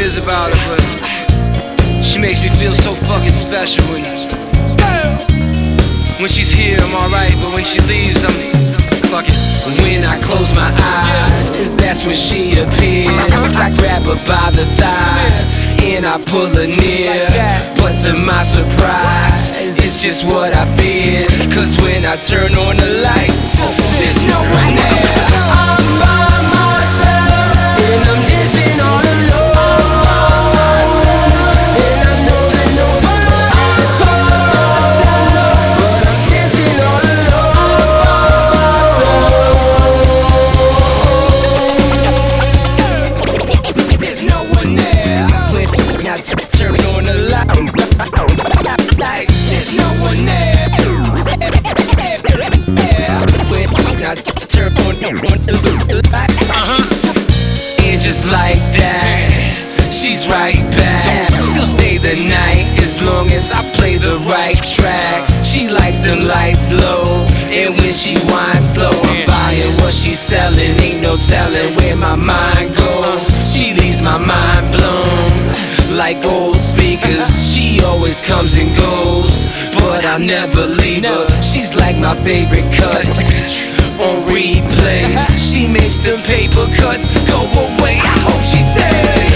is about her, but she makes me feel so fucking special. When she's here, I'm alright, but when she leaves, I'm fucking. When I close my eyes, that's when she appears. I grab her by the thighs and I pull her near. But to my surprise, it's just what I feared. Cause when I turn on the lights, there's no one there. I'm by myself and I'm dancing all alone. And I know that nobody else is, but I'm dancing all alone. There's no one there. When I turn on the lights, there's no one there. When I turn on the lights, and just like that, she's right back. She'll stay the night as long as I play the right track. She likes them lights low, and when she winds slow, I'm buying what she's selling. Ain't no telling where my mind goes. She leaves my mind blown like old speakers. She always comes and goes, but I'll never leave her. She's like my favorite cut on replay. She makes them paper cuts go away. I hope she stays.